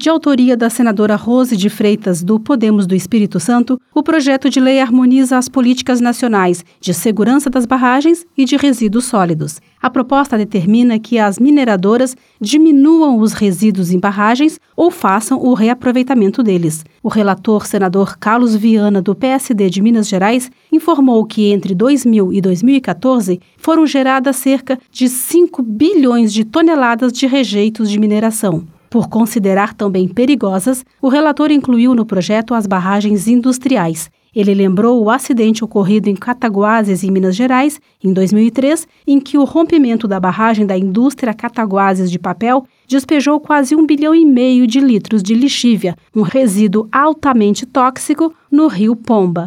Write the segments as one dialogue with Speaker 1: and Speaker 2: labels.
Speaker 1: De autoria da senadora Rose de Freitas, do Podemos do Espírito Santo, o projeto de lei harmoniza as políticas nacionais de segurança das barragens e de resíduos sólidos. A proposta determina que as mineradoras diminuam os resíduos em barragens ou façam o reaproveitamento deles. O relator, senador Carlos Viana, do PSD de Minas Gerais, informou que entre 2000 e 2014 foram geradas cerca de 5 bilhões de toneladas de rejeitos de mineração. Por considerar também perigosas, o relator incluiu no projeto as barragens industriais. Ele lembrou o acidente ocorrido em Cataguases, em Minas Gerais, em 2003, em que o rompimento da barragem da indústria Cataguases de papel despejou quase 1,5 bilhão de litros de lixívia, um resíduo altamente tóxico, no rio Pomba.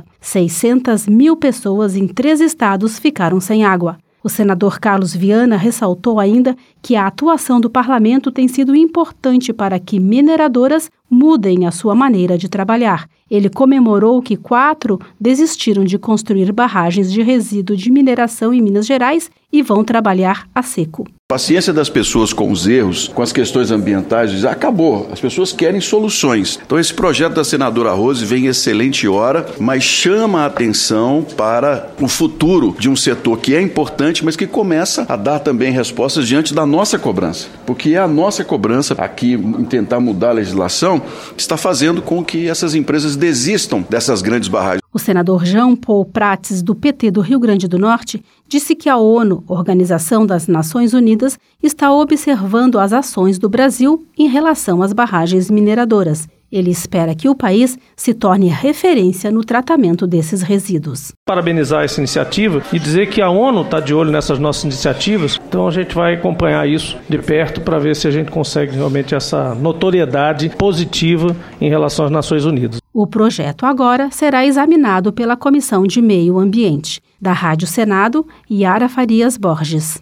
Speaker 1: 600 mil pessoas em 3 estados ficaram sem água. O senador Carlos Viana ressaltou ainda que a atuação do parlamento tem sido importante para que mineradoras mudem a sua maneira de trabalhar. Ele comemorou que 4 desistiram de construir barragens de resíduo de mineração em Minas Gerais e vão trabalhar a seco.
Speaker 2: A paciência das pessoas com os erros, com as questões ambientais, acabou. As pessoas querem soluções. Então esse projeto da senadora Rose vem em excelente hora, mas chama a atenção para o futuro de um setor que é importante, mas que começa a dar também respostas diante da nossa cobrança. Porque é a nossa cobrança aqui em tentar mudar a legislação que está fazendo com que essas empresas desistam dessas grandes barragens.
Speaker 1: O senador Jean Paul Prates, do PT do Rio Grande do Norte, disse que a ONU, Organização das Nações Unidas, está observando as ações do Brasil em relação às barragens mineradoras. Ele espera que o país se torne referência no tratamento desses resíduos.
Speaker 3: Parabenizar essa iniciativa e dizer que a ONU está de olho nessas nossas iniciativas, então a gente vai acompanhar isso de perto para ver se a gente consegue realmente essa notoriedade positiva em relação às Nações Unidas.
Speaker 1: O projeto agora será examinado pela Comissão de Meio Ambiente. Da Rádio Senado, Yara Farias Borges.